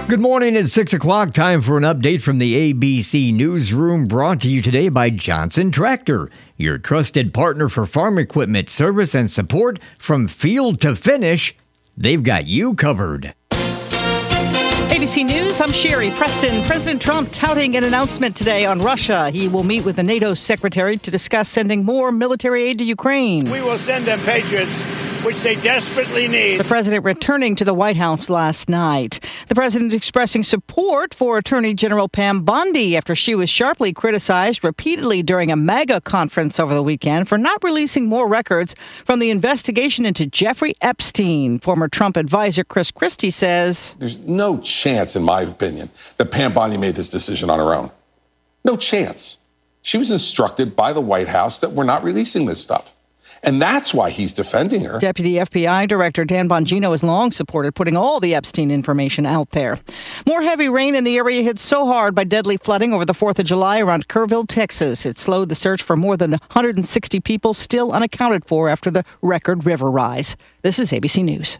Good morning. It's 6 o'clock. Time for an update from the ABC Newsroom, brought to you today by Johnson Tractor, your trusted partner for farm equipment service and support from field to finish. They've got you covered. ABC News, I'm Sherry Preston. President Trump touting an announcement today on Russia. He will meet with the NATO secretary to discuss sending more military aid to Ukraine. We will send them Patriots, which they desperately need. The president returning to the White House last night. The president expressing support for Attorney General Pam Bondi after she was sharply criticized repeatedly during a MAGA conference over the weekend for not releasing more records from the investigation into Jeffrey Epstein. Former Trump advisor Chris Christie says, "There's no chance, in my opinion, that Pam Bondi made this decision on her own. No chance. She was instructed by the White House that we're not releasing this stuff. And that's why he's defending her." Deputy FBI Director Dan Bongino has long supported putting all the Epstein information out there. More heavy rain in the area hit so hard by deadly flooding over the 4th of July around Kerrville, Texas. It slowed the search for more than 160 people still unaccounted for after the record river rise. This is ABC News.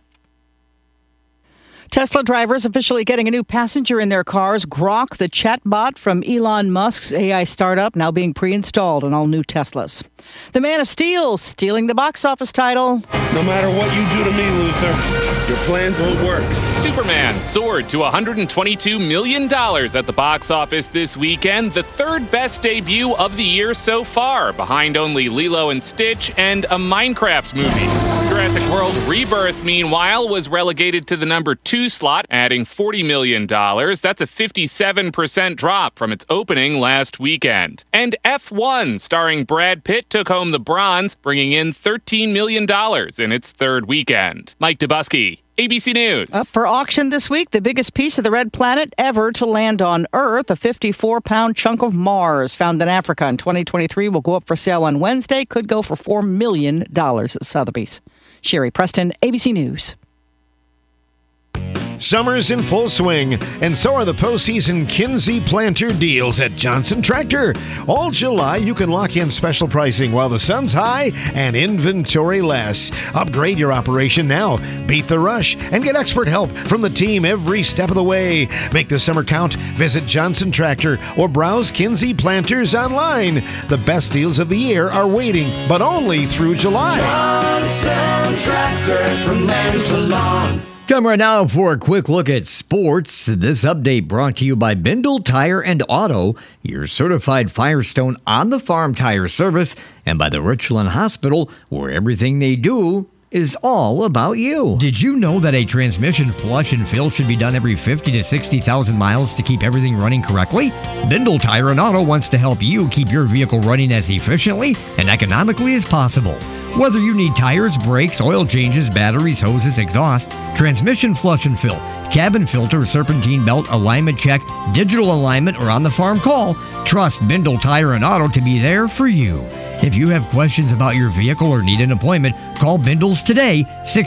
Tesla drivers officially getting a new passenger in their cars. Grok, the chatbot from Elon Musk's AI startup, now being pre-installed on all new Teslas. The Man of Steel stealing the box office title. No matter what you do to me, Luther, your plans won't work. Superman soared to $122 million at the box office this weekend, the third best debut of the year so far, behind only Lilo and Stitch and a Minecraft movie. Jurassic World Rebirth, meanwhile, was relegated to the number 2 slot, adding $40 million. That's a 57% drop from its opening last weekend. And F1, starring Brad Pitt, took home the bronze, bringing in $13 million in its third weekend. Mike Dubusky, ABC News. Up for auction this week, the biggest piece of the red planet ever to land on Earth, a 54-pound chunk of Mars found in Africa in 2023 will go up for sale on Wednesday. Could go for $4 million at Sotheby's. Sherry Preston, ABC News. Summer's in full swing, and so are the postseason Kinsey planter deals at Johnson Tractor. All July, you can lock in special pricing while the sun's high and inventory less. Upgrade your operation now. Beat the rush and get expert help from the team every step of the way. Make the summer count. Visit Johnson Tractor or browse Kinsey Planters online. The best deals of the year are waiting, but only through July. Johnson Tractor, from land to lawn. Time right now for a quick look at sports. This update brought to you by Bindle Tire and Auto, your certified Firestone on-the-farm tire service, and by the Richland Hospital, where everything they do is all about you. Did you know that a transmission flush and fill should be done every 50 to 60,000 miles to keep everything running correctly? Bindle Tire and Auto wants to help you keep your vehicle running as efficiently and economically as possible. Whether you need tires, brakes, oil changes, batteries, hoses, exhaust, transmission flush and fill, cabin filter, serpentine belt, alignment check, digital alignment, or on-the-farm call, trust Bindle Tire and Auto to be there for you. If you have questions about your vehicle or need an appointment, call Bindles today,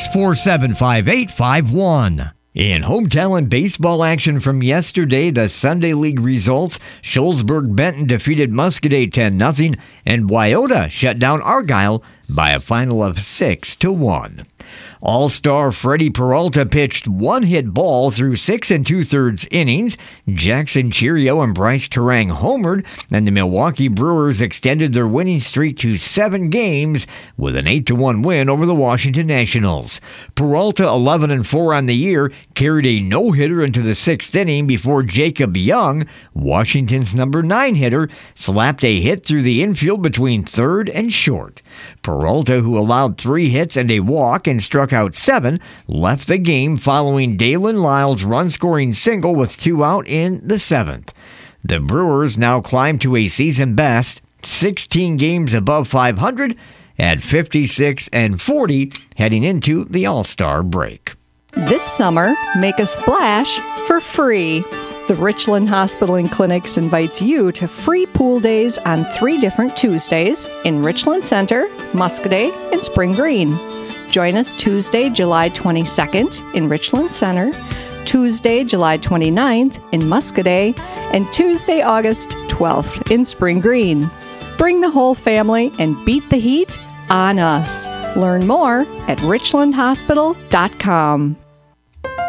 647-5851. In hometown baseball action from yesterday, the Sunday League results: Shullsburg-Benton defeated Muscadet 10-0, and Wyoda shut down Argyle by a final of 6-1. All-star Freddie Peralta pitched one-hit ball through 6 2/3 innings. Jackson Cheerio and Bryce Terang homered, and the Milwaukee Brewers extended their winning streak to 7 games with an 8-1 win over the Washington Nationals. Peralta, 11-4 on the year, carried a no-hitter into the 6th inning before Jacob Young, Washington's number 9 hitter, slapped a hit through the infield between third and short. Peralta, who allowed 3 hits and a walk and struck out 7, left the game following Dalen Lyles' run-scoring single with 2 out in the 7th. The Brewers now climb to a season-best 16 games above 500 at 56-40 heading into the All-Star break. This summer, make a splash for free. The Richland Hospital and Clinics invites you to free pool days on 3 different Tuesdays in Richland Center, Muscadet, and Spring Green. Join us Tuesday, July 22nd in Richland Center, Tuesday, July 29th in Muscadet, and Tuesday, August 12th in Spring Green. Bring the whole family and beat the heat on us. Learn more at richlandhospital.com.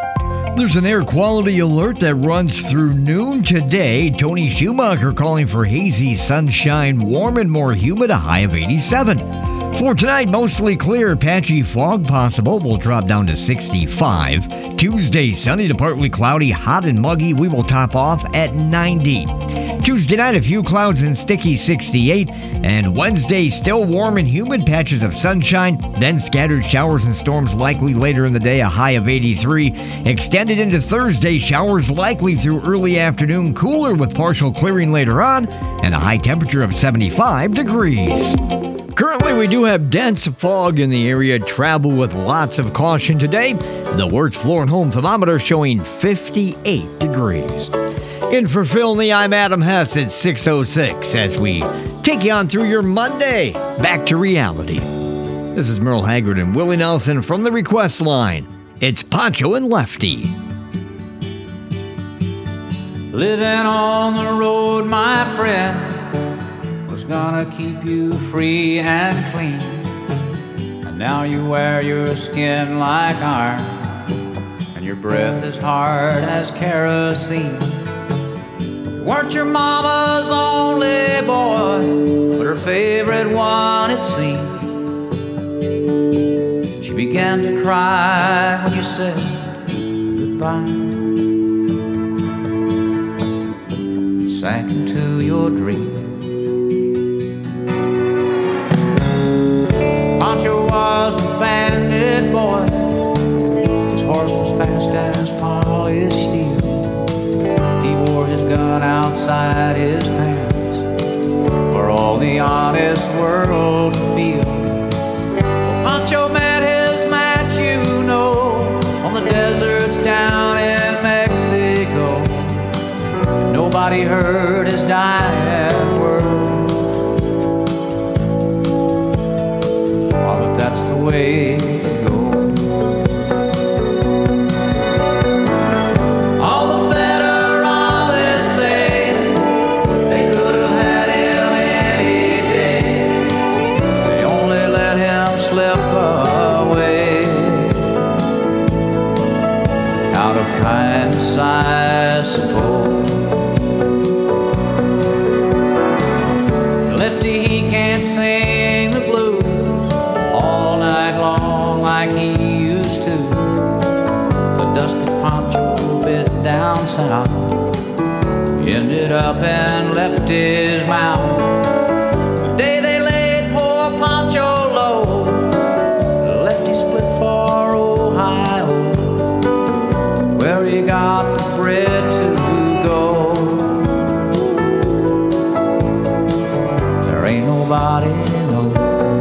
There's an air quality alert that runs through noon today. Tony Schumacher calling for hazy sunshine, warm and more humid, a high of 87. For tonight, mostly clear, patchy fog possible. Will drop down to 65. Tuesday, sunny to partly cloudy, hot and muggy. We will top off at 90. Tuesday night, a few clouds and sticky, 68. And Wednesday, still warm and humid, patches of sunshine. Then scattered showers and storms likely later in the day, a high of 83. Extended into Thursday, showers likely through early afternoon, cooler with partial clearing later on, and a high temperature of 75 degrees. Currently, we do have dense fog in the area. Travel with lots of caution today. The Wirtz Floor and Home thermometer showing 58 degrees. In for Phil and I'm Adam Hess at 6:06 as we take you on through your Monday. Back to reality. This is Merle Haggard and Willie Nelson from the request line. It's Poncho and Lefty. Living on the road, my friend, was gonna keep you free and clean. And now you wear your skin like iron, and your breath is hard as kerosene. Weren't your mama's only boy, but her favorite one, it seemed. She began to cry when you said goodbye. Sank into your dream. Pancho was a bandit boy. His horse was fast as polished steel. He wore his gun outside his pants for all the honest world to feel. Well, Pancho met his match, you know, on the deserts down in Mexico. Nobody heard his dying word. Oh, but that's the way it goes. All the federales say they could have had him any day. They only let him slip away. Out of kindness, I suppose. Lefty, he can't sing the blues all night long like he used to. The dusty Pancho bit down south ended up in Lefty's mouth. The day they laid poor Pancho low, Lefty split for Ohio, where he got the bread to go. Ain't nobody knows.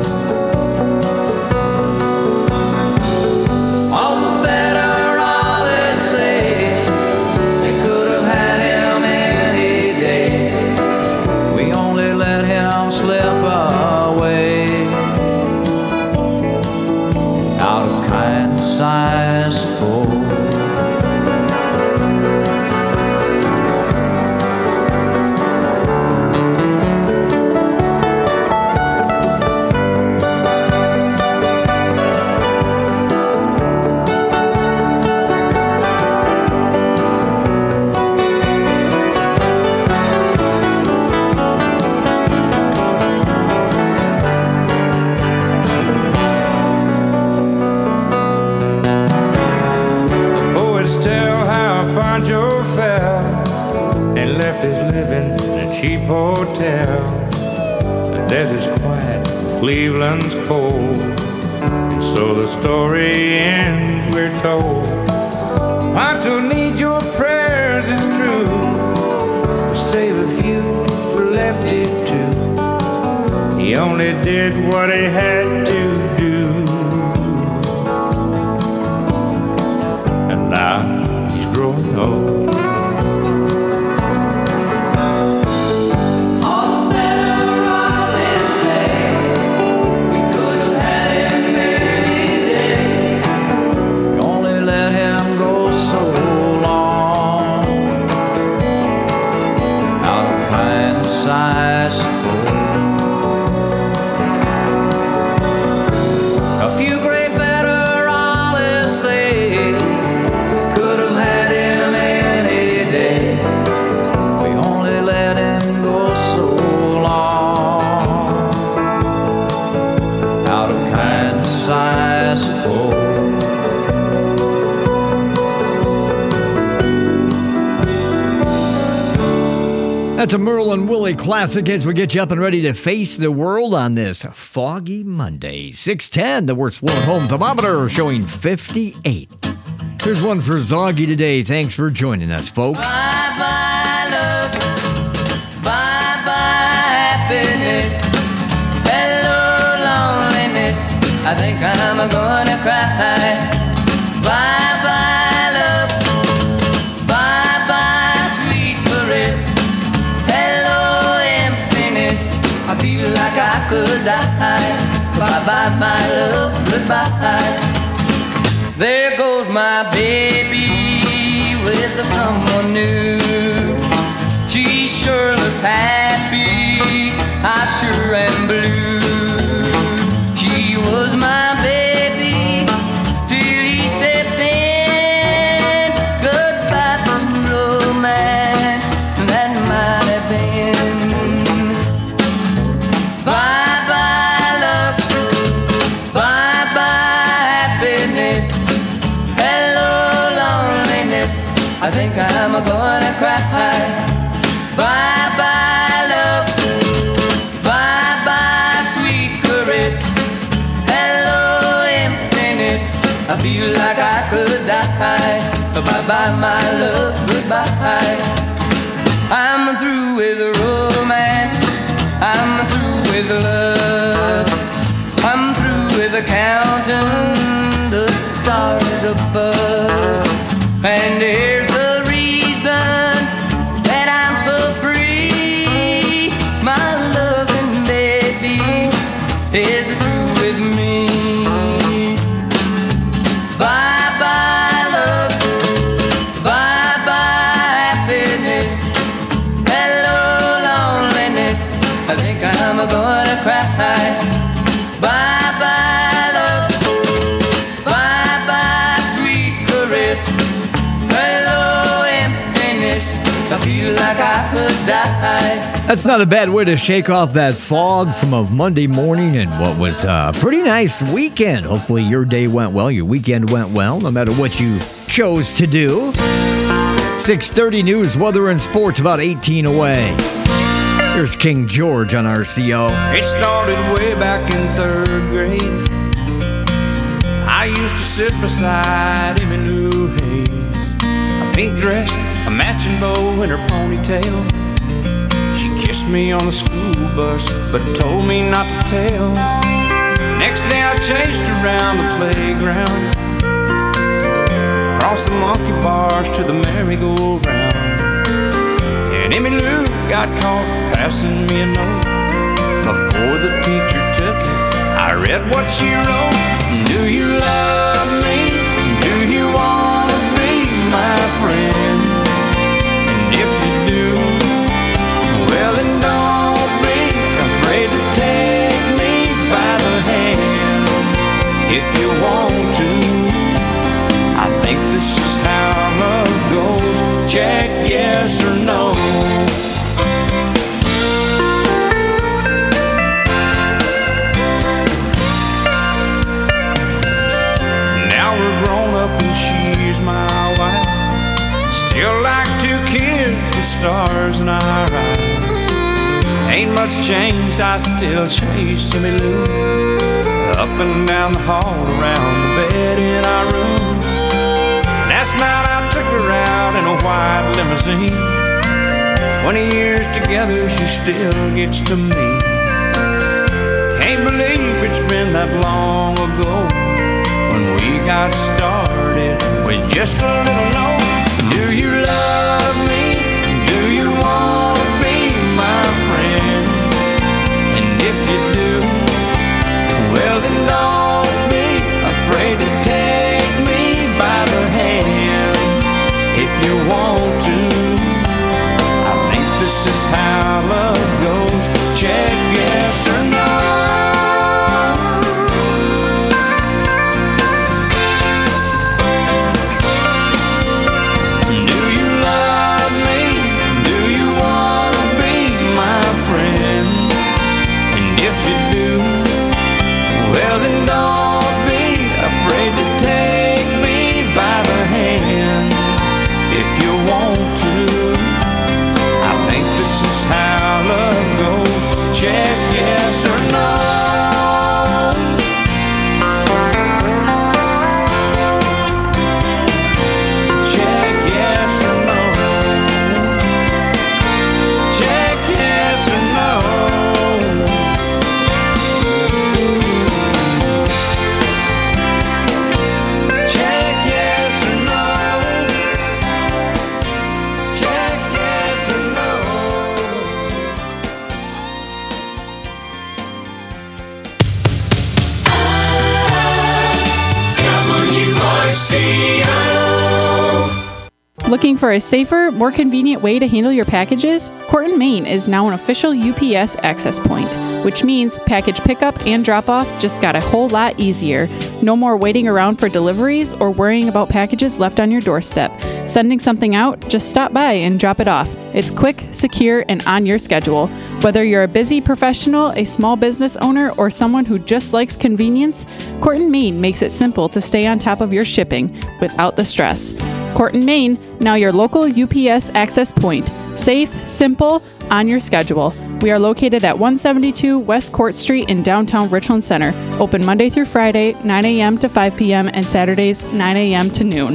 All the federales say they could have had him any day. We only let him slip away. Out of kindness, I suppose. Cheap hotel. The desert's quiet, Cleveland's cold, and so the story ends, we're told. Pancho needs your prayers, it's true. Save a few for Lefty too. He only did what he had to do, and now he's growing old. That's a Merle and Willie classic as we get you up and ready to face the world on this foggy Monday. 6:10, the worst flown home thermometer showing 58. Here's one for Zoggy today. Thanks for joining us, folks. Bye-bye, love. Bye-bye, happiness. Hello, loneliness. I think I'm gonna cry. Bye-bye, love. Bye-bye, sweet caress. Hello, emptiness. I feel like I could die. Bye-bye, my love, goodbye. There goes my baby with someone new. She sure looks happy, I sure am blue. She was my baby till he stepped in. Goodbye to romance, that might have been. Bye-bye, love. Bye-bye, happiness. Hello, loneliness. I think I'm gonna cry. Bye-bye, love. Bye-bye, sweet caress. Hello, emptiness. I feel like I could die. Bye-bye, my love, goodbye. I'm through with romance. I'm through with love. I'm through with counting the stars above. And here's the reason that I'm so free. My loving baby is through with me. Bye-bye, love. Bye-bye, happiness. Hello, loneliness. I think I'm gonna cry. Bye-bye, love. Bye-bye, sweet caress. Hello, emptiness. I feel like I could die. That's not a bad way to shake off that fog from a Monday morning and what was a pretty nice weekend. Hopefully your day went well, your weekend went well, no matter what you chose to do. 6:30 news, weather and sports, about 18 away. Here's King George on RCO. It started way back in 3rd grade. I used to sit beside Emmylou Hayes. A pink dress, a matching bow in her ponytail. She kissed me on the school bus, but told me not to tell. Next day I chased around the playground, across the monkey bars to the merry-go-round. And Emmylou got caught passing me a note. Before the teacher took it, I read what she wrote. Do you love me? Do you want to be my friend? And if you do, well then don't be afraid to take me by the hand. If you want to, I think this is how love goes. Check yes or no. My wife, still like 2 kids with stars in our eyes. Ain't much changed, I still chase Emmylou up and down the hall, around the bed in our room. Last night I took her out in a white limousine. 20 years together, she still gets to me. Can't believe it's been that long ago when we got started with just a little note. Do you love me? Do you want to be my friend? And if you do, well then don't be afraid to take me by the hand. If you want to, I think this is how love goes. Check yes or no. This is Looking for a safer, more convenient way to handle your packages? Corton, Maine is now an official UPS access point, which means package pickup and drop-off just got a whole lot easier. No more waiting around for deliveries or worrying about packages left on your doorstep. Sending something out? Just stop by and drop it off. It's quick, secure, and on your schedule. Whether you're a busy professional, a small business owner, or someone who just likes convenience, Corton, Maine makes it simple to stay on top of your shipping without the stress. Corton, Maine, now your local UPS access point. Safe, simple, on your schedule. We are located at 172 West Court Street in downtown Richland Center. Open Monday through Friday, 9 a.m. to 5 p.m. and Saturdays, 9 a.m. to noon.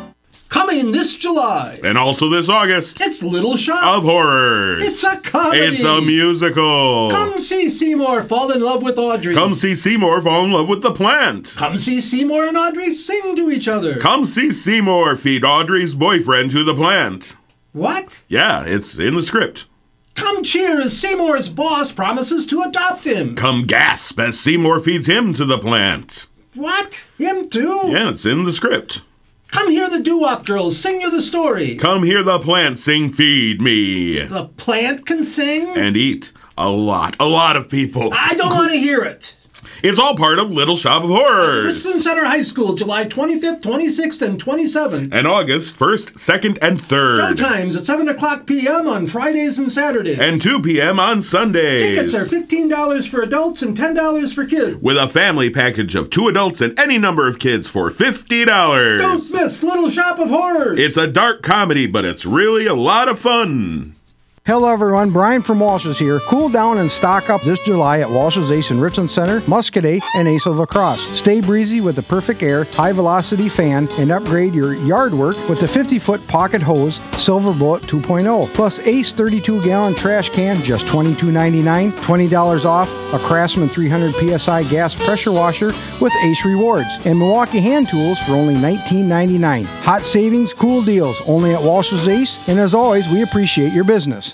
Coming this July. And also this August. It's Little Shop of Horrors. It's a comedy. It's a musical. Come see Seymour fall in love with Audrey. Come see Seymour fall in love with the plant. Come see Seymour and Audrey sing to each other. Come see Seymour feed Audrey's boyfriend to the plant. What? Yeah, it's in the script. Come cheer as Seymour's boss promises to adopt him. Come gasp as Seymour feeds him to the plant. What? Him too? Yeah, it's in the script. Come hear the doo-wop girls sing you the story. Come hear the plant sing Feed Me. The plant can sing? And eat. A lot of people. I don't want to hear it. It's all part of Little Shop of Horrors. Richland Center High School, July 25th, 26th, and 27th. And August 1st, 2nd, and 3rd. Showtimes at 7 o'clock p.m. on Fridays and Saturdays. And 2 p.m. on Sundays. Tickets are $15 for adults and $10 for kids. With a family package of 2 adults and any number of kids for $50. Don't miss Little Shop of Horrors. It's a dark comedy, but it's really a lot of fun. Hello everyone, Brian from Walsh's here. Cool down and stock up this July at Walsh's Ace in Richland Center, Muscadet, and Ace of La Crosse. Stay breezy with the perfect air, high velocity fan, and upgrade your yard work with the 50-foot pocket hose Silver Bullet 2.0. Plus Ace 32-gallon trash can, just $22.99, $20 off a Craftsman 300 PSI gas pressure washer with Ace Rewards, and Milwaukee hand tools for only $19.99. Hot savings, cool deals, only at Walsh's Ace, and as always, we appreciate your business.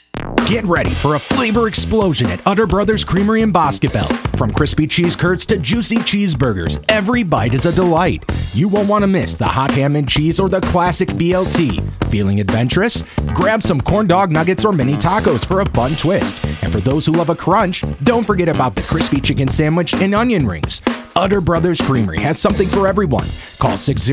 Get ready for a flavor explosion at Utter Brothers Creamery in Boscoville. From crispy cheese curds to juicy cheeseburgers, every bite is a delight. You won't want to miss the hot ham and cheese or the classic BLT. Feeling adventurous? Grab some corn dog nuggets or mini tacos for a fun twist. And for those who love a crunch, don't forget about the crispy chicken sandwich and onion rings. Utter Brothers Creamery has something for everyone. Call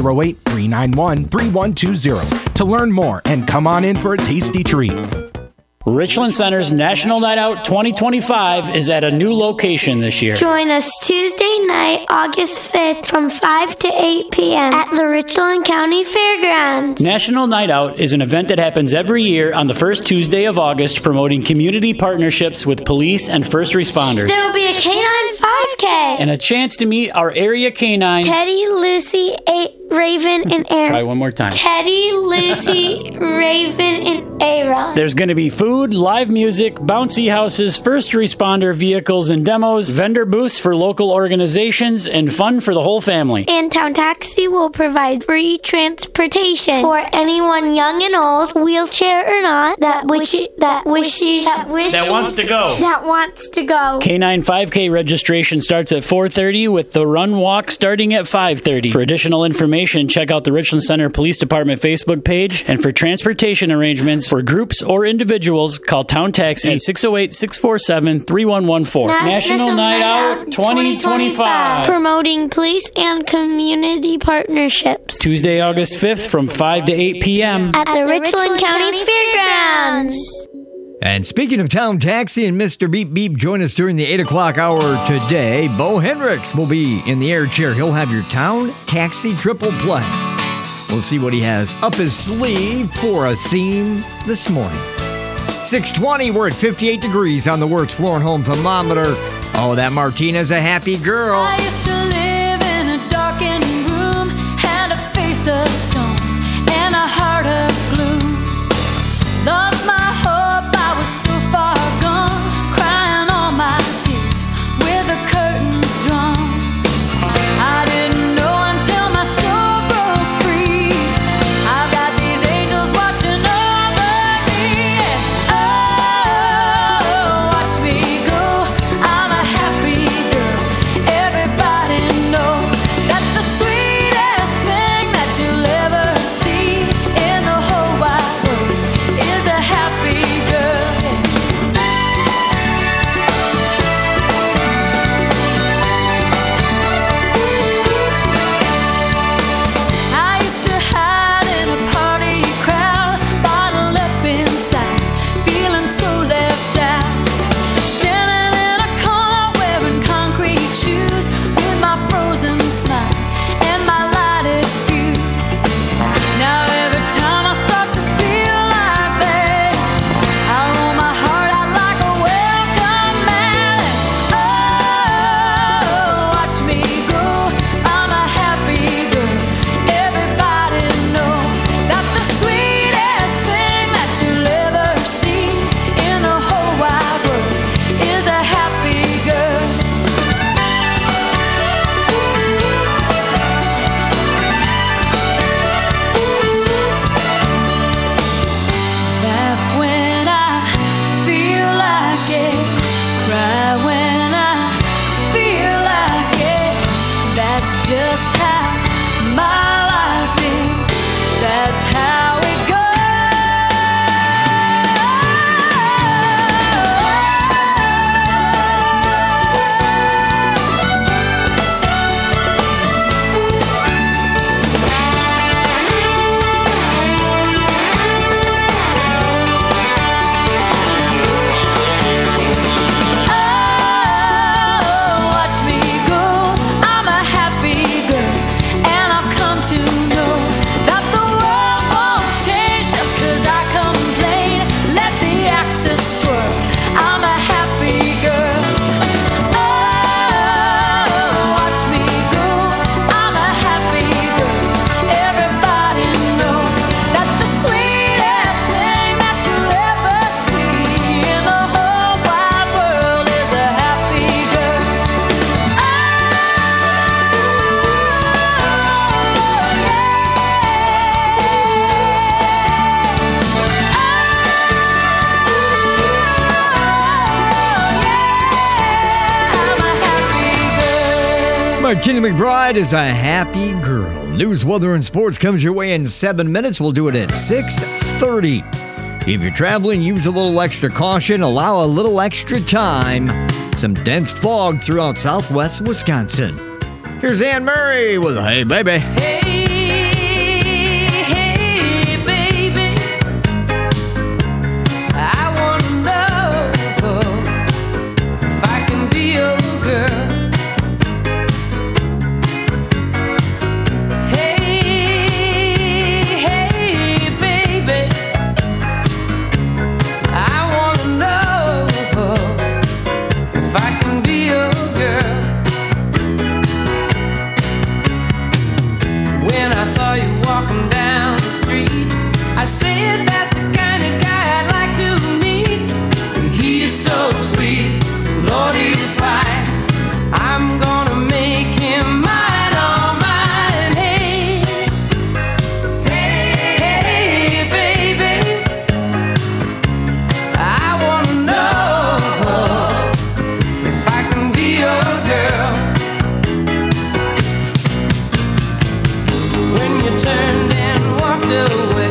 608-391-3120 to learn more and come on in for a tasty treat. Richland Center's National Night Out 2025 is at a new location this year. Join us Tuesday night, August 5th from 5 to 8 p.m. at the Richland County Fairgrounds. National Night Out is an event that happens every year on the first Tuesday of August, promoting community partnerships with police and first responders. There will be a canine 5K. And a chance to meet our area canines. Teddy, Lucy, Raven, and Aaron. Try one more time. Teddy, Lucy, Raven, and Aaron. There's going to be food, live music, bouncy houses, first responder vehicles and demos, vendor booths for local organizations, and fun for the whole family. And Town Taxi will provide free transportation for anyone young and old, wheelchair or not, that wants to go. K9 5K registration starts at 4:30 with the run walk starting at 5:30. For additional information, check out the Richland Center Police Department Facebook page, and for transportation arrangements for groups or individuals, call Town Taxi at 608-647-3114. National Night Out 2025. Promoting police and community partnerships. Tuesday, August 5th from 5 to 8 p.m. at the Richland County Fairgrounds. And speaking of Town Taxi and Mr. Beep Beep, join us during the 8 o'clock hour today. Bo Hendricks will be in the air chair. He'll have your Town Taxi triple play. We'll see what he has up his sleeve for a theme this morning. 6:20, we're at 58 degrees on the Works Floor and Home thermometer. Oh, that Martina's a happy girl. I used to live in a darkened room, had a face of stone and a heart of glue. Lost my hope, I was so far gone, crying all my tears with the curtains drawn. I didn't know until my soul broke free. I've got these angels watching over me. Oh, watch me go, I'm a happy girl. Everybody knows that's the sweetest thing that you'll ever Kenny McBride is a happy girl. News, weather, and sports comes your way in 7 minutes. We'll do it at 6:30. If you're traveling, use a little extra caution. Allow a little extra time. Some dense fog throughout southwest Wisconsin. Here's Ann Murray with Hey Baby. I said that's the kind of guy I'd like to meet. He is so sweet, Lord, he is fine. I'm gonna make him mine, all mine. Hey, hey, hey, baby, I wanna know if I can be your girl. When you turned and walked away,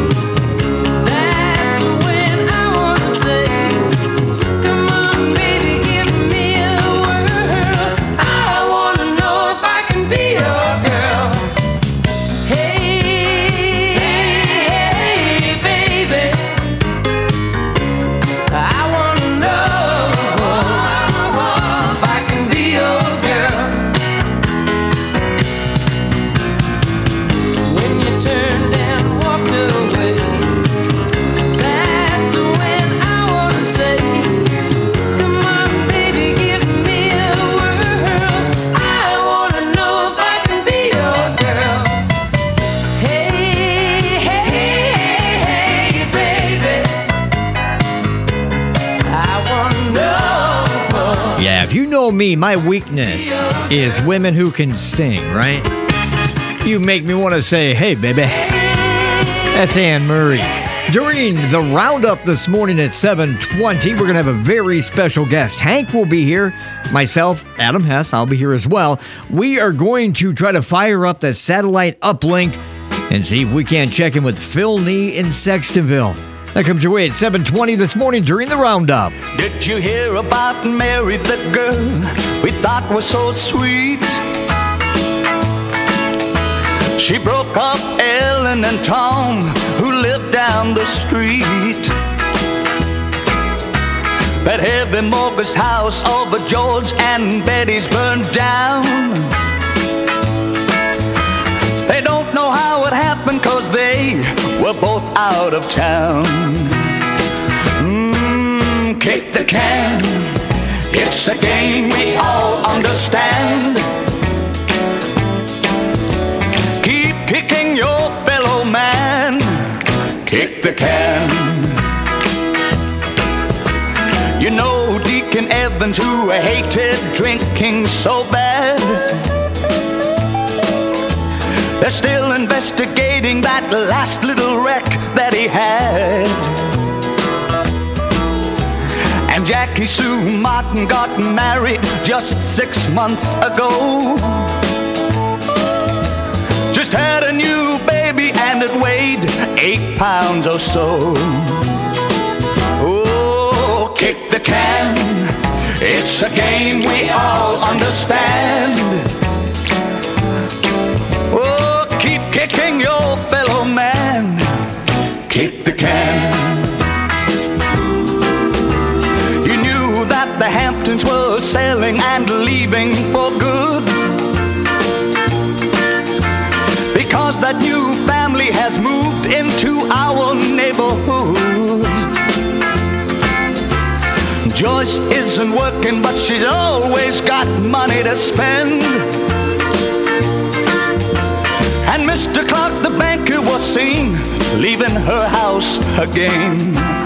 me, my weakness is women who can sing, right? You make me want to say, hey, baby. That's Ann Murray. During the roundup this morning at 7:20, we're going to have a very special guest. Hank will be here. Myself, Adam Hess, I'll be here as well. We are going to try to fire up the satellite uplink and see if we can't check in with Phil Nee in Sextonville. That comes your way at 7:20 this morning during the roundup. Did you hear about Mary, the girl we thought was so sweet? She broke up Ellen and Tom, who lived down the street. That heavy mortgage house over George and Betty's burned down. They don't know how it happened, 'cause they were both out of town. Kick the can, it's a game we all understand. Keep kicking your fellow man, kick the can. You know Deacon Evans, who hated drinking so bad, they're still investigating that last little wreck that he had. And Jackie Sue Martin got married just 6 months ago. Just had a new baby and it weighed 8 pounds or so. Oh, kick the can, it's a game we all understand. Oh, keep kicking your fellow man, kick the can. You knew that the Hamptons were selling and leaving for good, because that new family has moved into our neighborhood. Joyce isn't working, but she's always got money to spend. And Mr. Clark, the banker, was seen leaving her house again.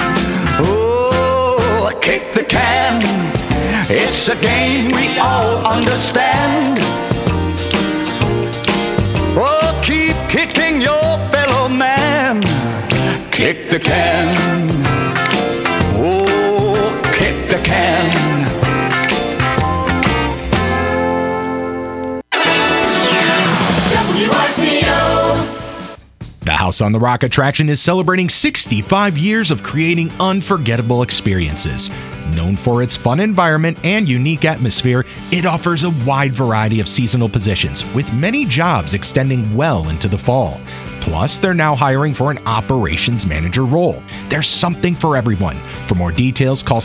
Oh, kick the can, it's a game we all understand. Oh, keep kicking your fellow man, kick the can. Oh, kick the can. House on the Rock attraction is celebrating 65 years of creating unforgettable experiences. Known for its fun environment and unique atmosphere, it offers a wide variety of seasonal positions, with many jobs extending well into the fall. Plus, they're now hiring for an operations manager role. There's something for everyone. For more details, call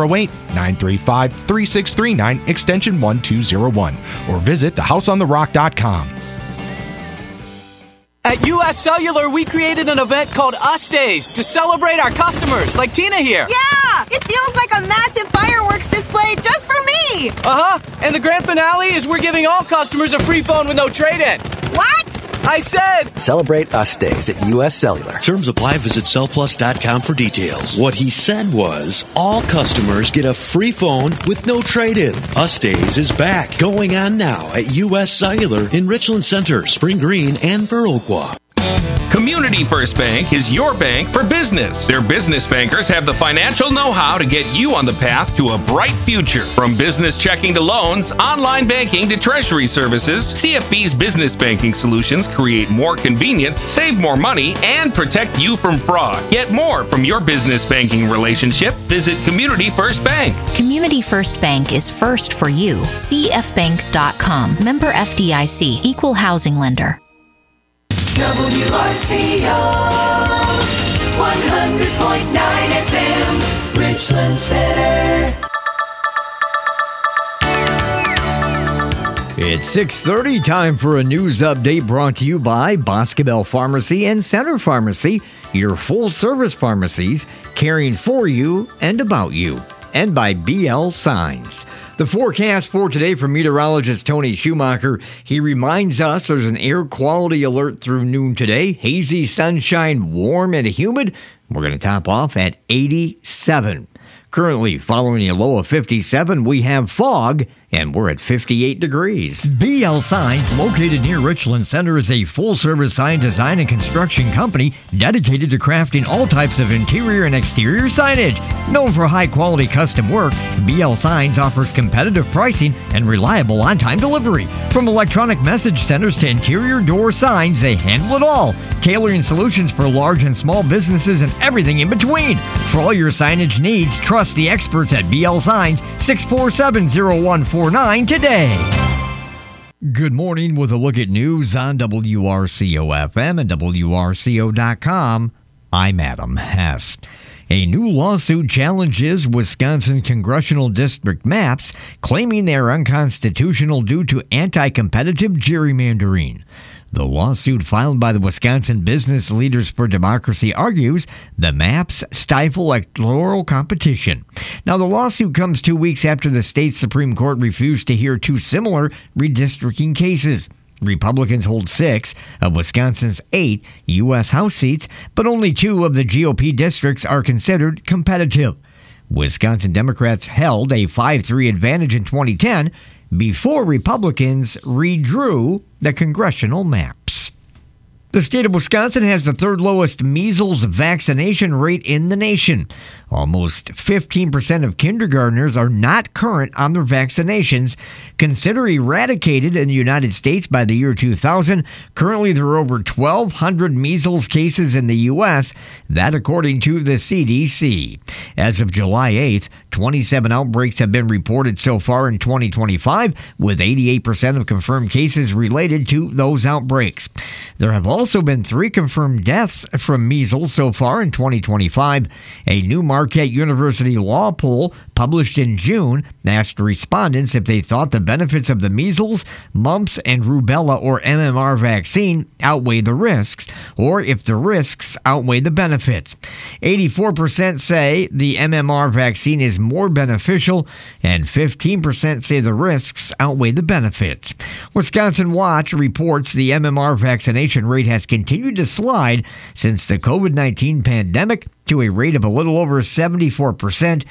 608-935-3639, extension 1201, or visit thehouseontherock.com. At US Cellular, we created an event called Us Days to celebrate our customers, like Tina here. Yeah! It feels like a massive fireworks display just for me! Uh-huh. And the grand finale is we're giving all customers a free phone with no trade-in. What? I said! Celebrate Us Days at US Cellular. Terms apply. Visit cellplus.com for details. What he said was, all customers get a free phone with no trade-in. Us Days is back. Going on now at US Cellular in Richland Center, Spring Green, and Viroqua. Community First Bank is your bank for business. Their business bankers have the financial know-how to get you on the path to a bright future. From business checking to loans, online banking to treasury services, CFB's business banking solutions create more convenience, save more money, and protect you from fraud. Get more from your business banking relationship. Visit Community First Bank. Community First Bank is first for you. CFbank.com. Member FDIC. Equal housing lender. WRCO 100.9 FM, Richland Center. It's 6:30, time for a news update brought to you by Boscobel Pharmacy and Center Pharmacy, your full-service pharmacies caring for you and about you. And by BL Signs. The forecast for today from meteorologist Tony Schumacher. He reminds us there's an air quality alert through noon today. Hazy sunshine, warm and humid. We're going to top off at 87. Currently, following a low of 57, we have fog, and we're at 58 degrees. BL Signs, located near Richland Center, is a full-service sign design and construction company dedicated to crafting all types of interior and exterior signage. Known for high-quality custom work, BL Signs offers competitive pricing and reliable on-time delivery. From electronic message centers to interior door signs, they handle it all, tailoring solutions for large and small businesses and everything in between. For all your signage needs, trust the experts at BL Signs, 647-0149 today. Good morning with a look at news on WRCO-FM and WRCO.com. I'm Adam Hess. A new lawsuit challenges Wisconsin congressional district maps, claiming they are unconstitutional due to anti-competitive gerrymandering. The lawsuit filed by the Wisconsin Business Leaders for Democracy argues the maps stifle electoral competition. Now, the lawsuit comes 2 weeks after the state Supreme Court refused to hear two similar redistricting cases. Republicans hold 6 of Wisconsin's 8 U.S. House seats, but only 2 of the GOP districts are considered competitive. Wisconsin Democrats held a 5-3 advantage in 2010 before Republicans redrew the congressional maps. The state of Wisconsin has the third lowest measles vaccination rate in the nation. Almost 15% of kindergartners are not current on their vaccinations. Considered eradicated in the United States by the year 2000, currently there are over 1,200 measles cases in the U.S., that according to the CDC. As of July 8th, 27 outbreaks have been reported so far in 2025, with 88% of confirmed cases related to those outbreaks. There have also been 3 confirmed deaths from measles so far in 2025. A new Marquette University law poll published in June asked respondents if they thought the benefits of the measles, mumps, and rubella or MMR vaccine outweigh the risks, or if the risks outweigh the benefits. 84% say the MMR vaccine is more beneficial, and 15% say the risks outweigh the benefits. Wisconsin Watch reports the MMR vaccination rate has continued to slide since the COVID-19 pandemic to a rate of a little over 74%.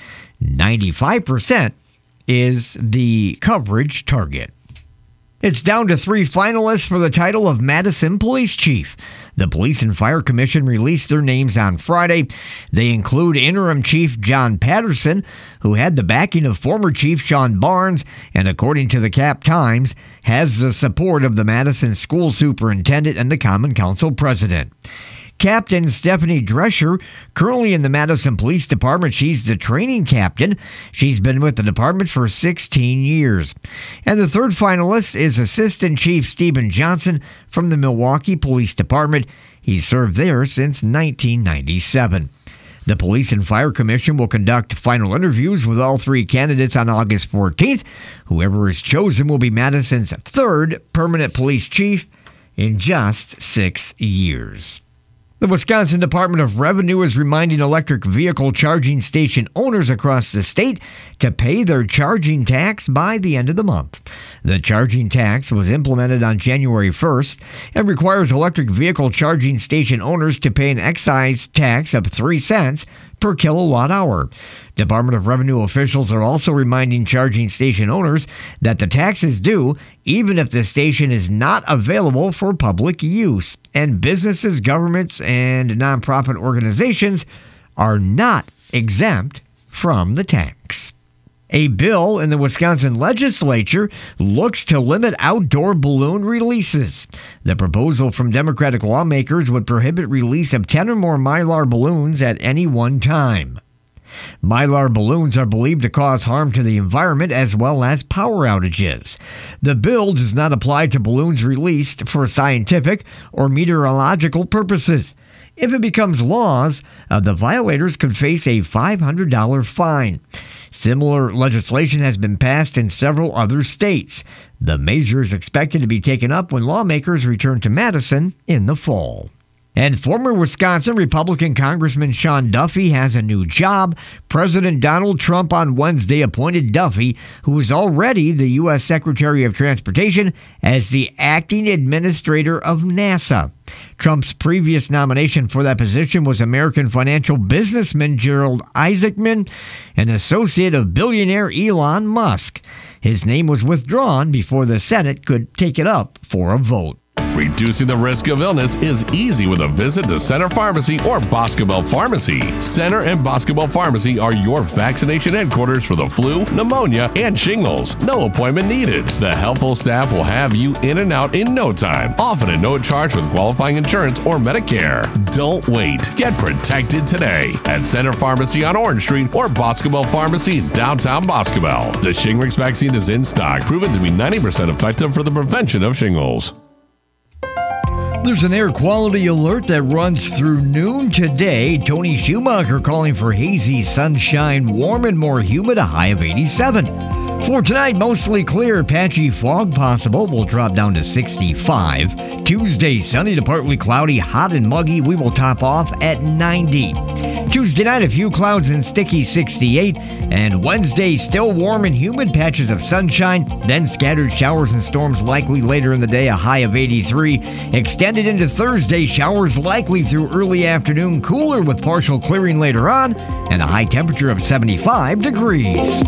95% is the coverage target. It's down to 3 finalists for the title of Madison Police Chief. The Police and Fire Commission released their names on Friday. They include Interim Chief John Patterson, who had the backing of former Chief Sean Barnes, and according to the Cap Times, has the support of the Madison School Superintendent and the Common Council President. Captain Stephanie Drescher, currently in the Madison Police Department. She's the training captain. She's been with the department for 16 years. And the third finalist is Assistant Chief Stephen Johnson from the Milwaukee Police Department. He's served there since 1997. The Police and Fire Commission will conduct final interviews with all three candidates on August 14th. Whoever is chosen will be Madison's third permanent police chief in just 6 years. The Wisconsin Department of Revenue is reminding electric vehicle charging station owners across the state to pay their charging tax by the end of the month. The charging tax was implemented on January 1st and requires electric vehicle charging station owners to pay an excise tax of 3 cents per kilowatt hour. Department of Revenue officials are also reminding charging station owners that the tax is due even if the station is not available for public use, and businesses, governments, and nonprofit organizations are not exempt from the tax. A bill in the Wisconsin legislature looks to limit outdoor balloon releases. The proposal from Democratic lawmakers would prohibit release of 10 or more Mylar balloons at any one time. Mylar balloons are believed to cause harm to the environment as well as power outages. The bill does not apply to balloons released for scientific or meteorological purposes. If it becomes laws, the violators could face a $500 fine. Similar legislation has been passed in several other states. The measure is expected to be taken up when lawmakers return to Madison in the fall. And former Wisconsin Republican Congressman Sean Duffy has a new job. President Donald Trump on Wednesday appointed Duffy, who is already the U.S. Secretary of Transportation, as the acting administrator of NASA. Trump's previous nomination for that position was American financial businessman Gerald Isaacman, an associate of billionaire Elon Musk. His name was withdrawn before the Senate could take it up for a vote. Reducing the risk of illness is easy with a visit to Center Pharmacy or Boscobel Pharmacy. Center and Boscobel Pharmacy are your vaccination headquarters for the flu, pneumonia, and shingles. No appointment needed. The helpful staff will have you in and out in no time, often at no charge with qualifying insurance or Medicare. Don't wait. Get protected today at Center Pharmacy on Orange Street or Boscobel Pharmacy in downtown Boscobel. The Shingrix vaccine is in stock, proven to be 90% effective for the prevention of shingles. There's an air quality alert that runs through noon today. Tony Schumacher calling for hazy sunshine, warm and more humid, a high of 87. For tonight, mostly clear, patchy fog possible, will drop down to 65. Tuesday, sunny to partly cloudy, hot and muggy, we will top off at 90. Tuesday night, a few clouds and sticky, 68. And Wednesday, still warm and humid, patches of sunshine, then scattered showers and storms likely later in the day, a high of 83. Extended into Thursday, showers likely through early afternoon, cooler with partial clearing later on, and a high temperature of 75 degrees.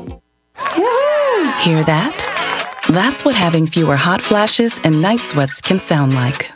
Hear that? That's what having fewer hot flashes and night sweats can sound like.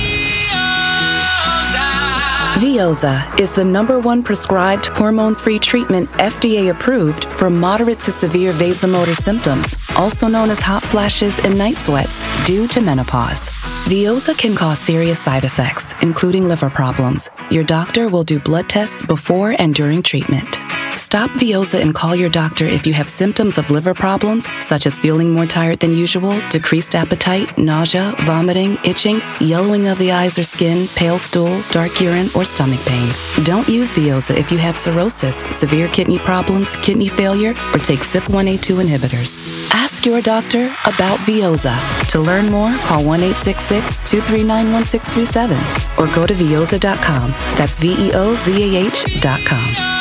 Veoza is the #1 prescribed hormone-free treatment FDA approved for moderate to severe vasomotor symptoms, also known as hot flashes and night sweats, due to menopause. Veoza can cause serious side effects, including liver problems. Your doctor will do blood tests before and during treatment. Stop Veoza and call your doctor if you have symptoms of liver problems, such as feeling more tired than usual, decreased appetite, nausea, vomiting, itching, yellowing of the eyes or skin, pale stool, dark urine, or stomach pain. Don't use Veoza if you have cirrhosis, severe kidney problems, kidney failure, or take CYP1A2 inhibitors. Ask your doctor about Veoza. To learn more, call 1-866-239-1637 or go to Veoza.com. That's VEOZAH.com.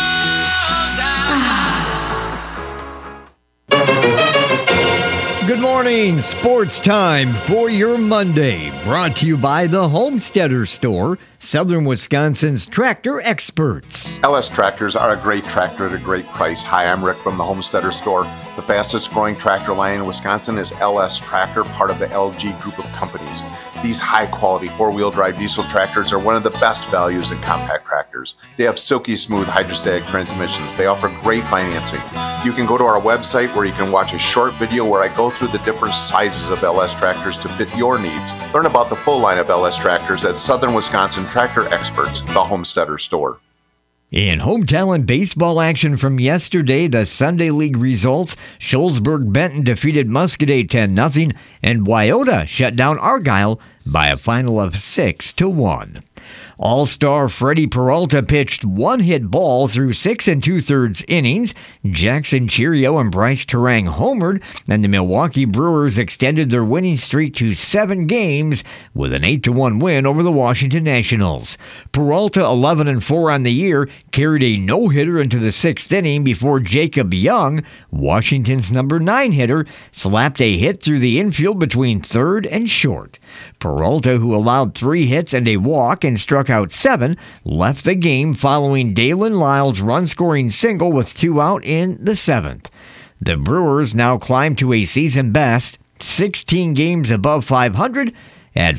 Good morning, sports time for your Monday. Brought to you by the Homesteader Store, Southern Wisconsin's tractor experts. LS Tractors are a great tractor at a great price. Hi, I'm Rick from the Homesteader Store. The fastest growing tractor line in Wisconsin is LS Tractor, part of the LG group of companies. These high-quality four-wheel drive diesel tractors are one of the best values in compact tractors. They have silky smooth hydrostatic transmissions. They offer great financing. You can go to our website where you can watch a short video where I go through the different sizes of LS tractors to fit your needs. Learn about the full line of LS tractors at Southern Wisconsin Tractor Experts, the Homesteader Store. In home talent baseball action from yesterday, the Sunday League results, Shullsburg-Benton defeated Muscoda 10-0, and Wyoda shut down Argyle by a final of 6-1. All-star Freddie Peralta pitched one-hit ball through 6 2/3 innings. Jackson Cheerio and Bryce Terang homered, and the Milwaukee Brewers extended their winning streak to 7 games with an 8-1 win over the Washington Nationals. Peralta, 11-4 on the year, carried a no-hitter into the 6th inning before Jacob Young, Washington's number 9 hitter, slapped a hit through the infield between third and short. Peralta, who allowed 3 hits and a walk and struck out 7, left the game following Dalen Lyle's run-scoring single with 2 out in the 7th. The Brewers now climb to a season-best 16 games above 500 at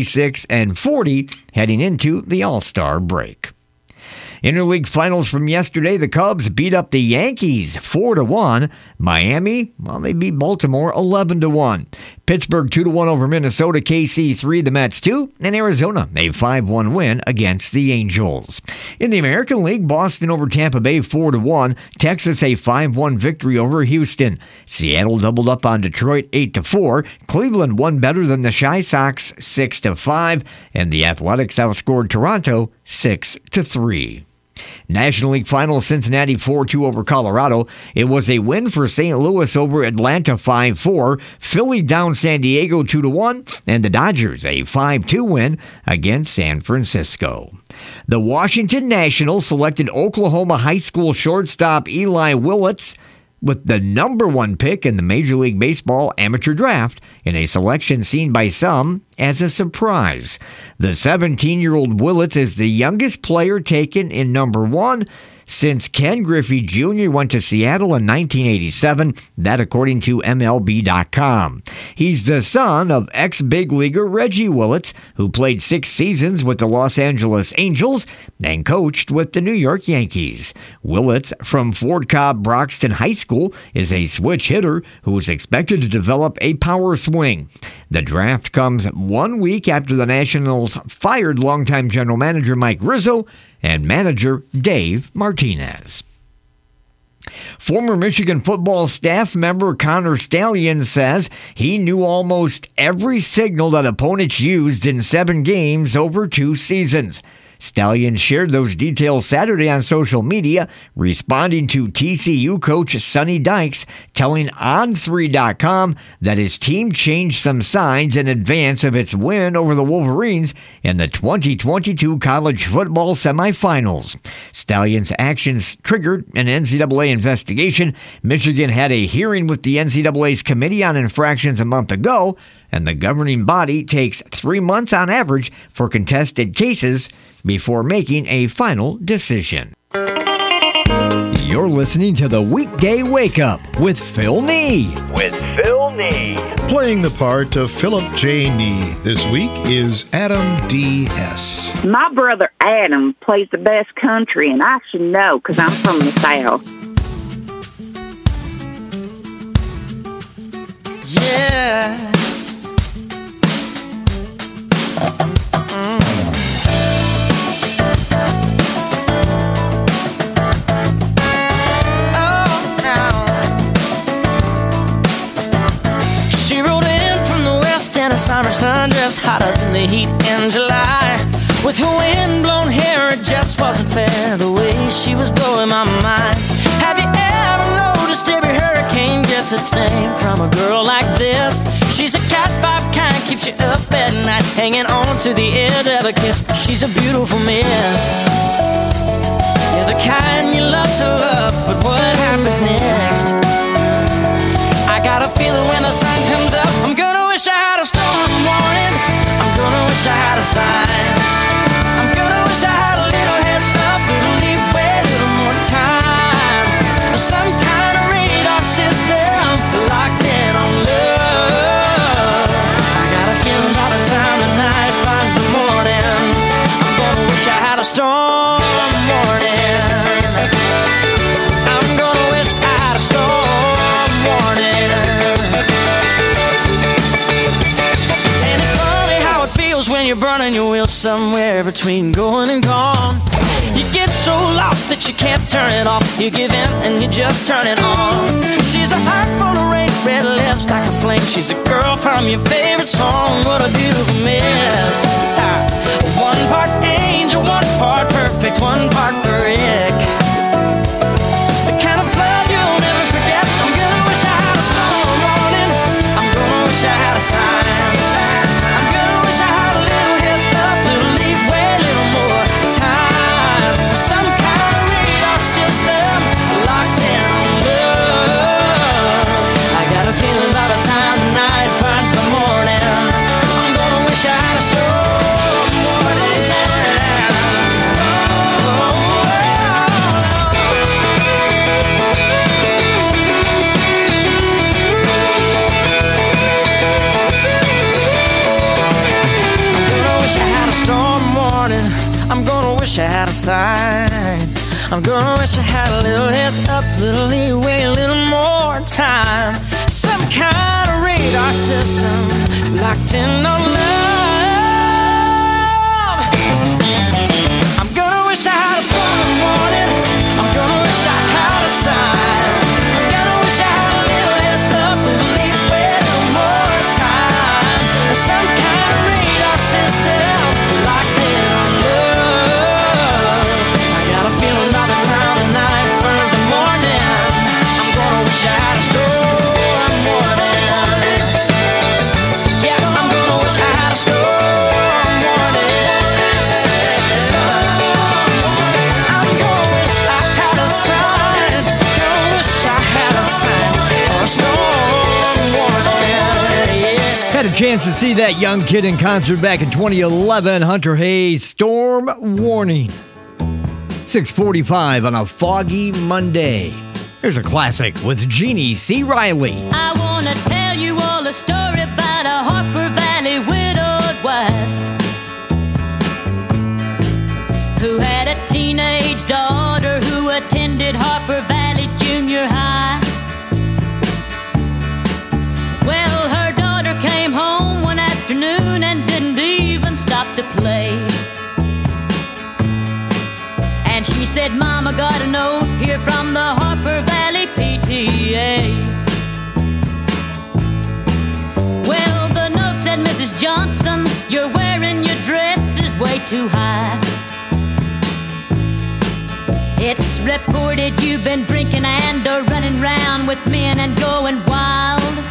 56-40 heading into the All-Star break. Interleague finals from yesterday, the Cubs beat up the Yankees 4-1. Miami, they beat Baltimore 11-1. Pittsburgh 2-1 over Minnesota. KC 3, the Mets 2, and Arizona a 5-1 win against the Angels. In the American League, Boston over Tampa Bay 4-1. Texas a 5-1 victory over Houston. Seattle doubled up on Detroit 8-4. Cleveland won better than the Chi Sox 6-5, and the Athletics outscored Toronto 6-3. National League Finals, Cincinnati 4-2 over Colorado. It was a win for St. Louis over Atlanta 5-4. Philly down San Diego 2-1, and the Dodgers a 5-2 win against San Francisco. The Washington Nationals selected Oklahoma high school shortstop Eli Willits with the number 1 pick in the Major League Baseball amateur draft in a selection seen by some as a surprise. The 17-year-old Willits is the youngest player taken in number 1 since Ken Griffey Jr. went to Seattle in 1987, that according to MLB.com. He's the son of ex-big leaguer Reggie Willits, who played 6 seasons with the Los Angeles Angels and coached with the New York Yankees. Willits from Fort Cobb Broxton High School is a switch hitter who is expected to develop a power swing. The draft comes 1 week after the Nationals fired longtime general manager Mike Rizzo and manager Dave Martinez. Former Michigan football staff member Connor Stallion says he knew almost every signal that opponents used in 7 games over 2 seasons. Stallion shared those details Saturday on social media, responding to TCU coach Sonny Dykes telling On3.com that his team changed some signs in advance of its win over the Wolverines in the 2022 college football semifinals. Stallion's actions triggered an NCAA investigation. Michigan had a hearing with the NCAA's Committee on Infractions a month ago, and the governing body takes 3 months on average for contested cases before making a final decision. You're listening to the Weekday Wake Up with Phil Nee. Playing the part of Philip J. Nee this week is Adam D. Hess. My brother Adam plays the best country, and I should know because I'm from the South. Yeah. Summer sun just hotter than the heat in July. With her wind-blown hair, it just wasn't fair the way she was blowing my mind. Have you ever noticed every hurricane gets its name from a girl like this? She's a cat five kind, keeps you up at night, hanging on to the end of a kiss. She's a beautiful miss. You're the kind you love to love, but what happens next? I got a feeling when the sun comes up, I'm gonna wish I had a storm warning. I'm gonna wish I had a sign. I'm gonna wish I had a little heads up, little leeway, a little more time. Or some kind of radar system locked in on love. I got a feeling by the time the burning your wheels somewhere between going and gone. You get so lost that you can't turn it off. You give in and you just turn it on. She's a heart full of red lips like a flame. She's a girl from your favorite song. What a beautiful mess. One part angel, one part perfect, one part brick. The kind of love you'll never forget. I'm gonna wish I had a storm warning. I'm gonna wish I had a sign. I'm gonna wish I had a little heads up, little leeway, a little more time. Some kind of radar system locked in on love. I got a feeling by the time the night finds the morning, I'm gonna wish I had a storm warning. I'm gonna wish I had a sign. I'm gonna wish I had a little heads up, little leeway, a little more time. Some kind of radar system locked in on love. I'm gonna wish I had a storm warning. I'm gonna wish I had a sign. I'm gonna wish I had a little heads up, little leeway, a little more time. Some kind of radar system locked in on love. I got a feeling by the time the night burns the morning, I'm gonna wish I had a storm warning. Yeah, I'm gonna wish I had a storm warning. I'm gonna wish I had a sign. Gonna wish I had a sign for a storm warning. Yeah. Had a chance to see that young kid in concert back in 2011. Hunter Hayes, Storm Warning. 6:45 on a foggy Monday. Here's a classic with Jeannie C. Riley. I want to tell you all a story about a Harper Valley widowed wife who had a teenage daughter who attended Harper Valley Junior High. Well, her daughter came home one afternoon and didn't even stop to play. And she said, Mama, got a note here from the Harper Valley PTA. Well, the note said, Mrs. Johnson, you're wearing your dress is way too high. It's reported you've been drinking and running round with men and going wild.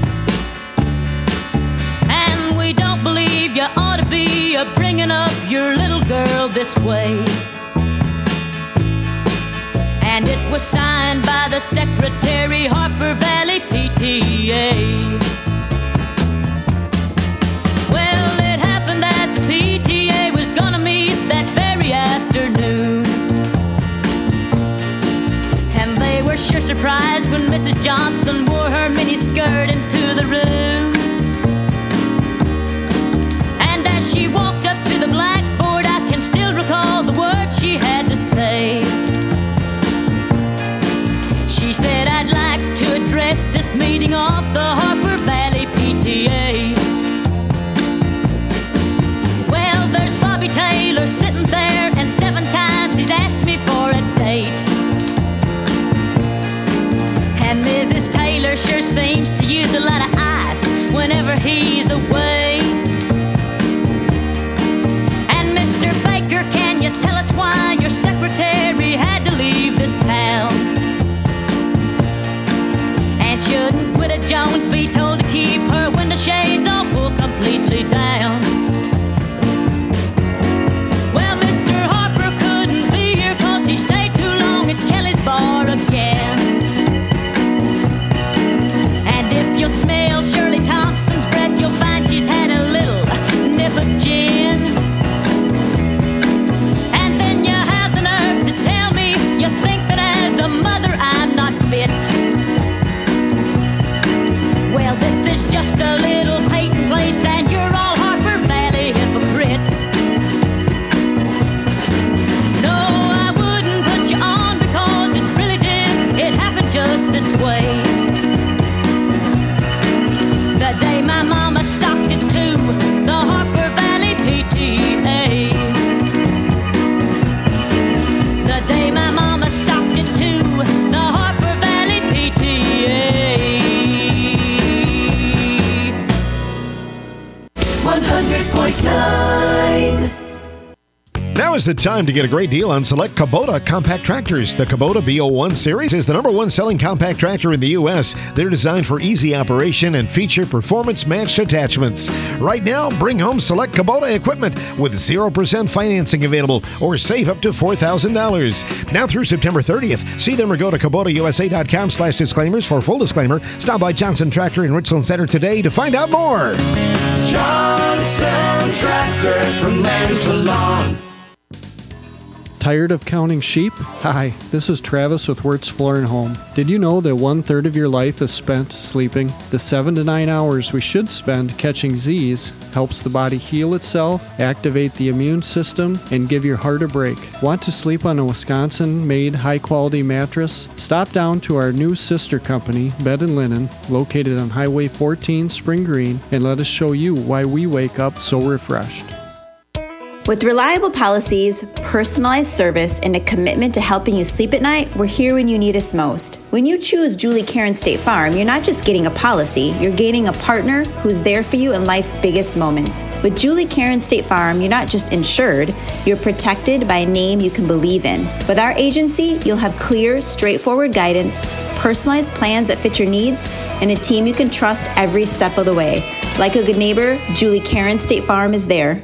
And we don't believe you ought to be bringing up your little girl this way. And it was signed by the secretary, Harper Valley PTA. Well, it happened that the PTA was gonna meet that very afternoon. And they were sure surprised when Mrs. Johnson wore her miniskirt into the room. And as she walked up to the blackboard, I can still recall the words she had to say. She said, I'd like to address this meeting of the Harper Valley PTA. Well, there's Bobby Taylor sitting there, and 7 times he's asked me for a date. And Mrs. Taylor sure seems to use a lot of ice whenever he's away. is the time to get a great deal on select Kubota compact tractors. The Kubota B01 series is the #1 selling compact tractor in the U.S. They're designed for easy operation and feature performance-matched attachments. Right now, bring home select Kubota equipment with 0% financing available or save up to $4,000. Now through September 30th. See them or go to KubotaUSA.com/disclaimers for full disclaimer. Stop by Johnson Tractor in Richland Center today to find out more. Johnson Tractor from land to lawn. Tired of counting sheep? Hi, this is Travis with Wirtz Floor and Home. Did you know that 1/3 of your life is spent sleeping? The 7 to 9 hours we should spend catching Z's helps the body heal itself, activate the immune system, and give your heart a break. Want to sleep on a Wisconsin-made high-quality mattress? Stop down to our new sister company, Bed & Linen, located on Highway 14, Spring Green, and let us show you why we wake up so refreshed. With reliable policies, personalized service, and a commitment to helping you sleep at night, we're here when you need us most. When you choose Julie Karen State Farm, you're not just getting a policy, you're gaining a partner who's there for you in life's biggest moments. With Julie Karen State Farm, you're not just insured, you're protected by a name you can believe in. With our agency, you'll have clear, straightforward guidance, personalized plans that fit your needs, and a team you can trust every step of the way. Like a good neighbor, Julie Karen State Farm is there.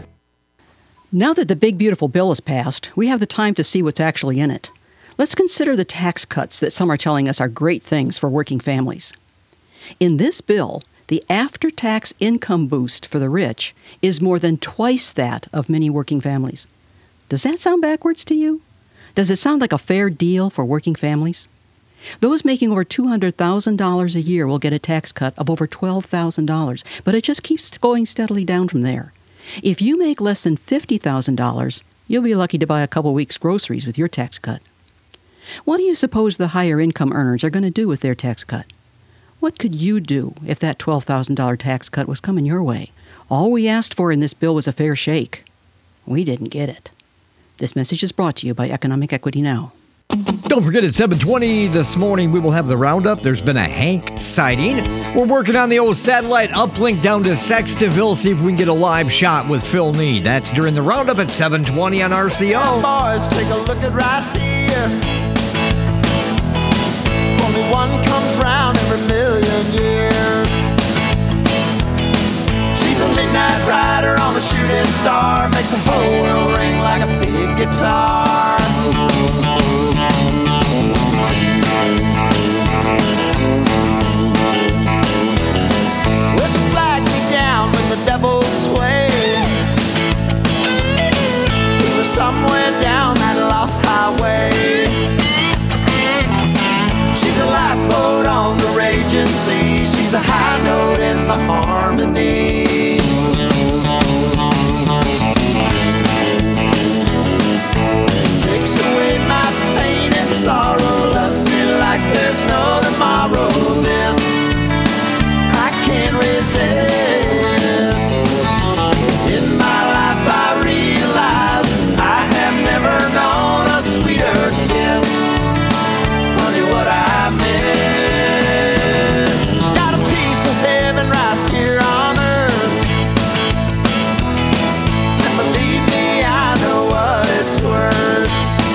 Now that the big beautiful bill is passed, we have the time to see what's actually in it. Let's consider the tax cuts that some are telling us are great things for working families. In this bill, the after-tax income boost for the rich is more than twice that of many working families. Does that sound backwards to you? Does it sound like a fair deal for working families? Those making over $200,000 a year will get a tax cut of over $12,000, but it just keeps going steadily down from there. If you make less than $50,000, you'll be lucky to buy a couple weeks' groceries with your tax cut. What do you suppose the higher income earners are going to do with their tax cut? What could you do if that $12,000 tax cut was coming your way? All we asked for in this bill was a fair shake. We didn't get it. This message is brought to you by Economic Equity Now. Don't forget at 7:20 this morning, we will have the roundup. There's been a Hank sighting. We're working on the old satellite uplink down to Sextonville, see if we can get a live shot with Phil Need. That's during the roundup at 7:20 on RCO. Boys, take a look at right here. Only one comes round every million years. She's a midnight rider on a shooting star, makes the whole world ring like a big guitar. Well, she flagged me down with the devil's sway. It was somewhere down that lost highway. She's a lifeboat on the raging sea. She's a high note in the harmony. Takes away my pain and sorrow, loves me like there's no tomorrow. This I can't resist. In my life I realize I have never known a sweeter kiss. Honey, what I miss. Got a piece of heaven right here on earth, and believe me, I know what it's worth.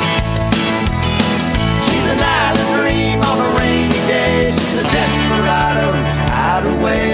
She's an island dream on a rainy day. She's a desperado's hideaway.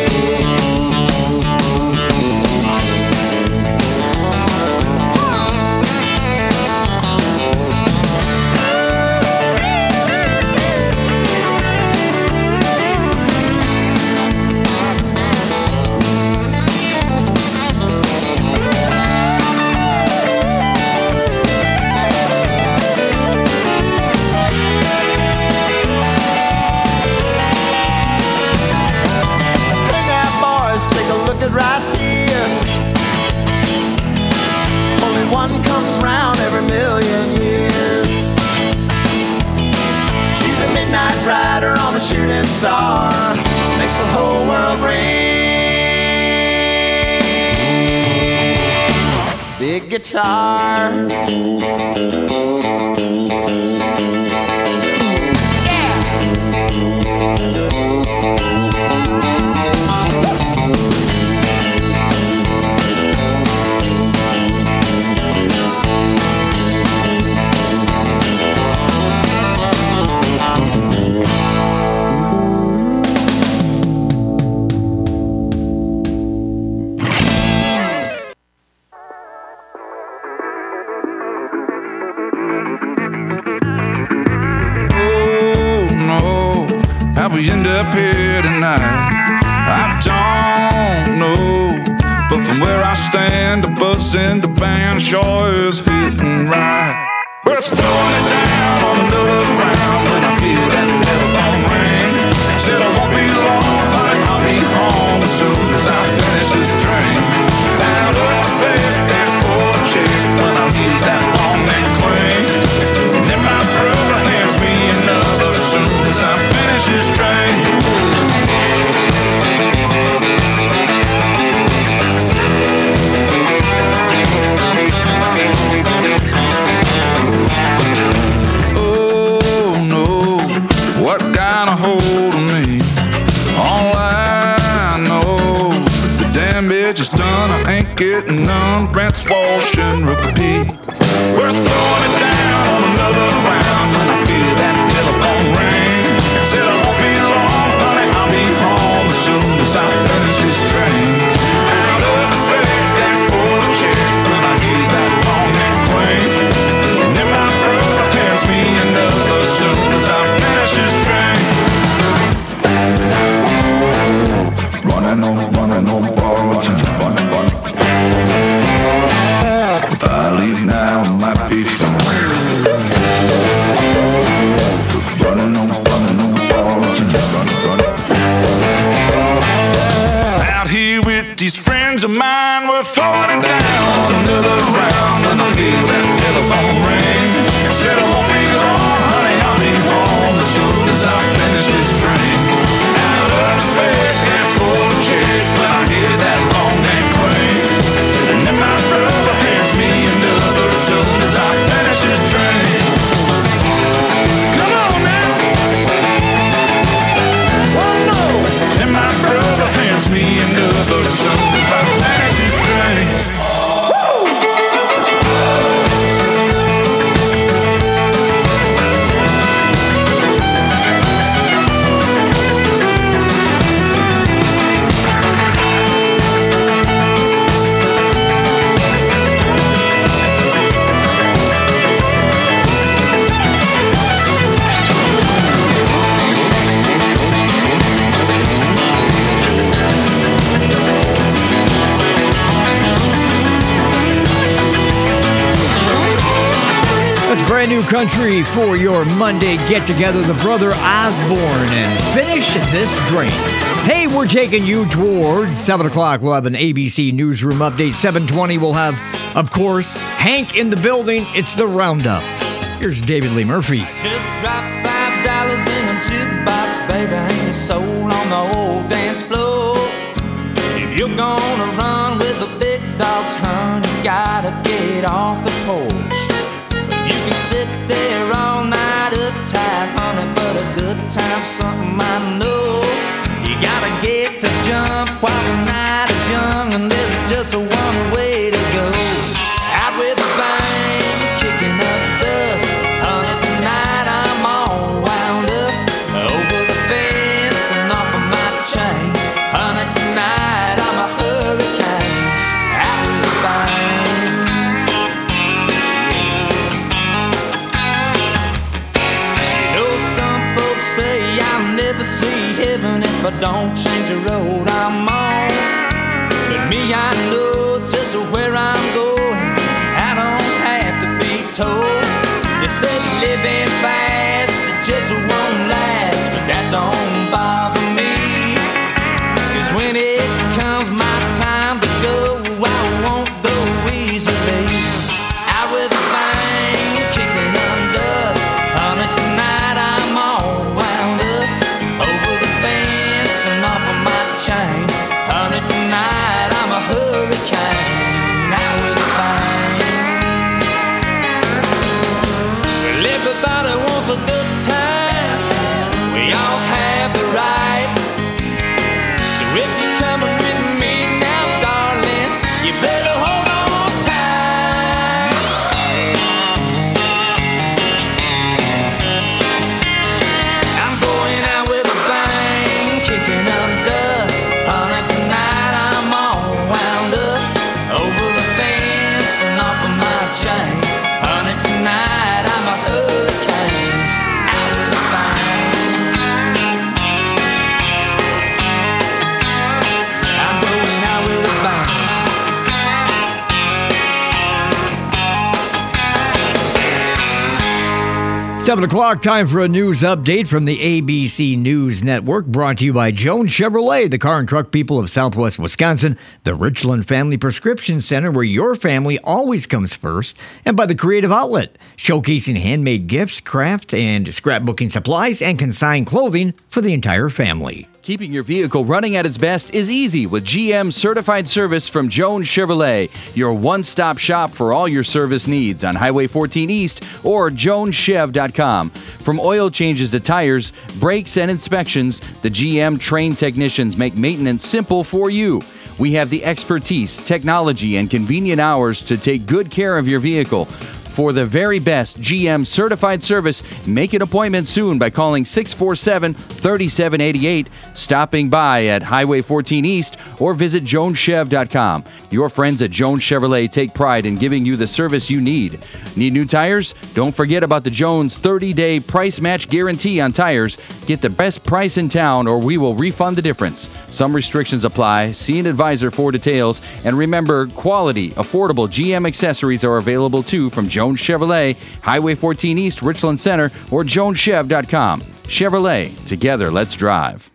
Right here, only one comes round every million years. She's a midnight rider on a shooting star, makes the whole world ring. Big guitar. up here tonight? I don't know, but from where I stand, the bus and the band sure is hitting right. We're throwing it down on another round when I feel that telephone ring. Said I won't be long, but I'll be home as soon as I finish this drink. Out of respect, that's for a chick when I hear that long neck cling. And then my brother hands me another as soon as I finish this drink. Oh no, what got a hold of me? All I know, the damn bitch is done, I ain't getting none. Rinse, wash, and repeat. We're throwing it down on another round when I feel that telephone ring. Said I won't be long, honey, I'll be home as soon as I finish this drink. Out of respect, that's for a chick when I hear that long neck cling. And then my brother hands me another as soon as I finish this drink. Running on borrowed time, running. If I leave now, it might be fun. Running on borrowed time, running. Out here with these friends of mine, we're throwing it down another round when I hear that telephone ring. Said I won't be long, honey, I'll be home as soon as I finish this drink. Out of respect, that's for a chick when I hear that long neck cling. And then my brother hands me another as soon as I finish this drink. Come on now. One more. And my brother hands me another as soon as I finish this drink. That's brand new country for your Monday get-together, the Brother Osborne, and finish this drink. Hey, we're taking you towards 7 o'clock. We'll have an ABC Newsroom update. 7:20, we'll have, of course, Hank in the building. It's the Roundup. Here's David Lee Murphy. Just dropped $5 in a jukebox, baby, ain't a soul on the old dance floor. If you're gonna run with the big dogs, hun, you gotta get off the porch. You can sit there all night uptight, honey, but a good time's something I know. You gotta get the jump while the night is young, and there's just one way to go. Out with a bang, kicking up dust, honey, tonight I'm all wound up. Over the fence and off of my chain, honey, tonight I'm a hurricane. Out with a bang. Say I'll never see heaven if I don't change the road I'm on. But me, I know just where I'm going. I don't have to be told. They say living fast, it just won't last, but that don't bother me. 'Cause when it comes my time to go, I won't go easily. Out with a bang, kicking up dust, honey, tonight I'm all wound up. Over the fence and off of my chain, honey, tonight I'm a hurricane. Out with a bang. Well, everybody wants 7 o'clock, time for a news update from the ABC News Network, brought to you by Jones Chevrolet, the car and truck people of Southwest Wisconsin, the Richland Family Prescription Center, where your family always comes first, and by the Creative Outlet, showcasing handmade gifts, craft, and scrapbooking supplies, and consigned clothing for the entire family. Keeping your vehicle running at its best is easy with GM Certified Service from Jones Chevrolet, your one-stop shop for all your service needs on Highway 14 East or joneschev.com. From oil changes to tires, brakes, and inspections, the GM trained technicians make maintenance simple for you. We have the expertise, technology, and convenient hours to take good care of your vehicle. For the very best GM certified service, make an appointment soon by calling 647-3788, stopping by at Highway 14 East, or visit joneschev.com. Your friends at Jones Chevrolet take pride in giving you the service you need. Need new tires? Don't forget about the Jones 30-day price match guarantee on tires. Get the best price in town or we will refund the difference. Some restrictions apply. See an advisor for details. And remember, quality, affordable GM accessories are available too from Jones Chevrolet, Highway 14 East, Richland Center, or joneschev.com. Chevrolet, together, let's drive.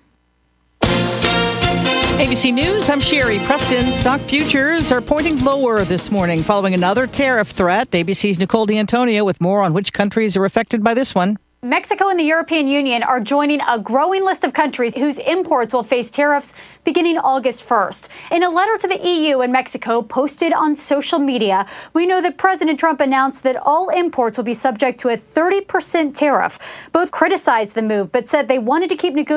ABC News, I'm Sherry Preston. Stock futures are pointing lower this morning following another tariff threat. ABC's Nicole D'Antonio with more on which countries are affected by this one. Mexico and the European Union are joining a growing list of countries whose imports will face tariffs beginning August 1st. In a letter to the EU and Mexico posted on social media, we know that President Trump announced that all imports will be subject to a 30% tariff. Both criticized the move, but said they wanted to keep negotiating